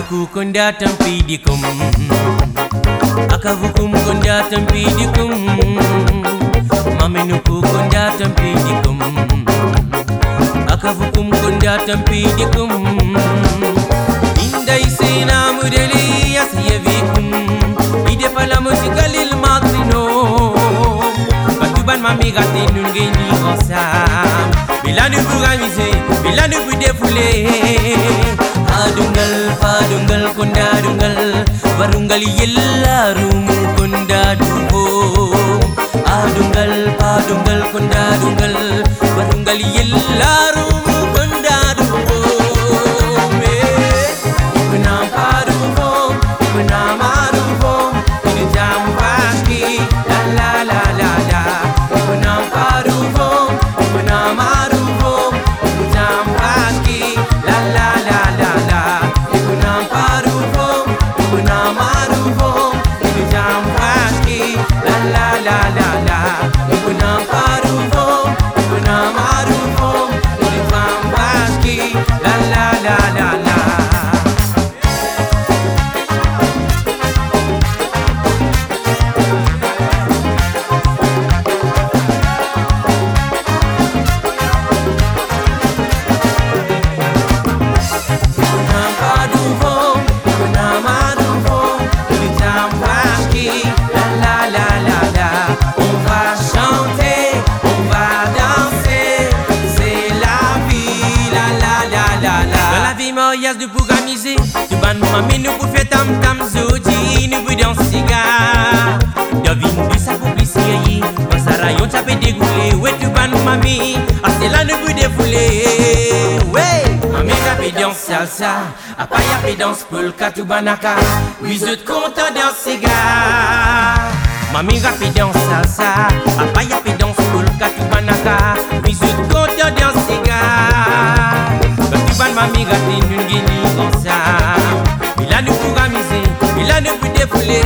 Maminuku kunda tampidikum, akavukum kunda tampidikum. Maminuku kunda tampidikum, akavukum kunda tampidikum. Indai sena mudeli asiyavikum, ide pala musikalil matrino. Batuban mami gati nungeni osam, bila nu bugamise, bila nu budefule. Padungal kunda dungal, varungal yellarum kunda duho. Padungal kunda dungal, varungal yellarum kunda duho. Ibna paruho, ibna maruho, ini jam pagi la la la la la. Ibna paruho, ibna maruho, ini jam pagi la la la la la. De bougamiser, du ban mami nous pour faire tam tam zodi, nous pour danser cigar. Devine du sa pour plisser, dans sa rayon ça peut dégouler. Ouais tu ban mami, ah c'est là nous pour défouler. Ouais, mami rapide danse salsa, apa ya pe danse polka tu banaka. Oui je te content danser cigar. Mami rapide danse salsa, apa ya pe danse polka tu banaka. Oui je te content danser cigar. Batuban mami gati nungeni osam, bila nu bugamise, bila nu budefule.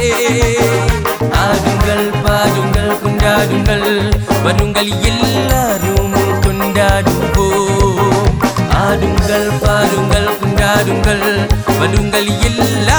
Padungal kunda dungal, varungal yellarum kunda duho. Padungal kunda dungal, varungal yellarum